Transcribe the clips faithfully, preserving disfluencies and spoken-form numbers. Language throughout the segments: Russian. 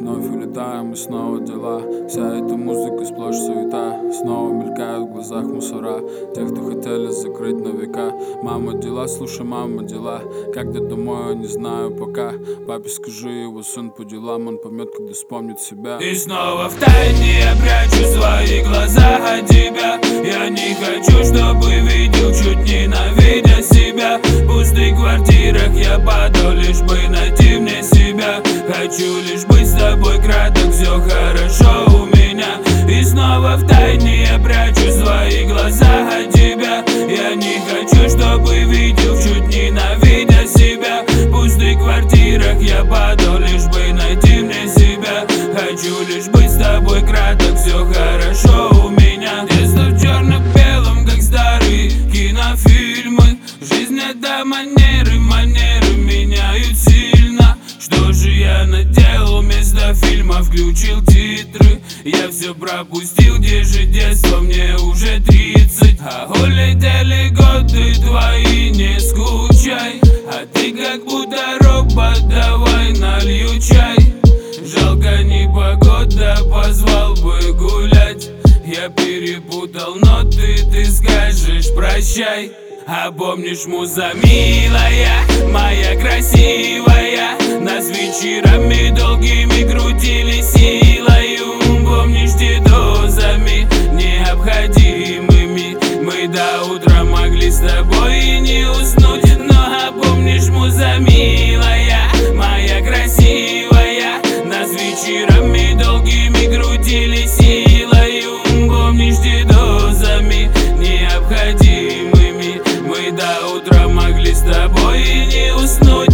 Вновь улетаем и снова дела. Вся эта музыка сплошь суета. Снова мелькают в глазах мусора тех, кто хотели закрыть на века. Мама, дела, слушай, мама, дела. Как ты домой, я не знаю пока. Папе скажи, его сын по делам. Он поймет, когда вспомнит себя. И снова втайне я прячу свои глаза от тебя. Я не хочу, чтобы видел, чуть ненавидя себя. В пустых квартирах я падал, лишь бы найти мне себя. Хочу лишь быть с тобой краток, все хорошо у меня. И снова втайне я прячу свои глаза от тебя. Я не хочу, чтобы видел, чуть ненавидя себя. В пустых квартирах я падал, лишь бы найти мне себя. Хочу лишь быть с тобой краток, все хорошо у меня. Детство в черно-белом, как старые кинофильмы. Жизнь это манеры, манеры меняют сильно. Что же я наделал, вместо фильма включил титры. Я все пропустил, где же детство, мне уже тридцать. А улетели годы твои, не скучай. А ты как будто робот, давай налью чай. Жалко непогода, позвал бы гулять. Я перепутал ноты, ты скажешь прощай. А помнишь, муза милая, моя красивая, нас вечерами долгими крутили силою. Помнишь, те дозами необходимыми мы до утра могли с тобой и не уснуть. Но а помнишь, муза милая, моя красивая, нас вечерами долгими крутили силою. Помнишь, те дозами необходимыми мы до утра могли с тобой и не уснуть.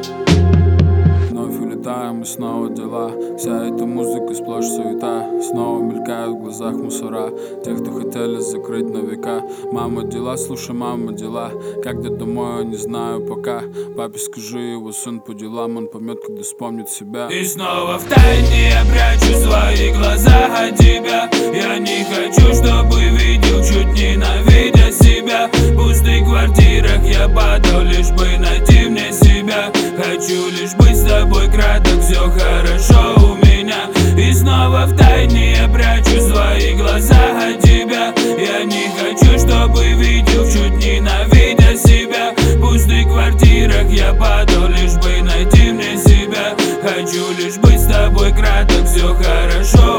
Вновь улетаем и снова дела. Вся эта музыка сплошь суета. Снова мелькают в глазах мусора тех, кто хотели закрыть на века. Мама, дела, слушай, мама, дела. Как ты домой, я не знаю пока. Папе скажи, его сын по делам. Он поймет, когда вспомнит себя. И снова втайне я прячу свои глаза от тебя. Я не хочу, чтобы видел, чуть ненавидя себя. В пустых квартирах я падал, лишь бы найти мне себя. Хочу лишь быть с тобой краток, все хорошо у меня. И снова втайне я прячу свои глаза от тебя. Я не хочу, чтобы видел, чуть ненавидя себя. В пустых квартирах я падал, лишь бы найти мне себя. Хочу лишь быть с тобой краток, все хорошо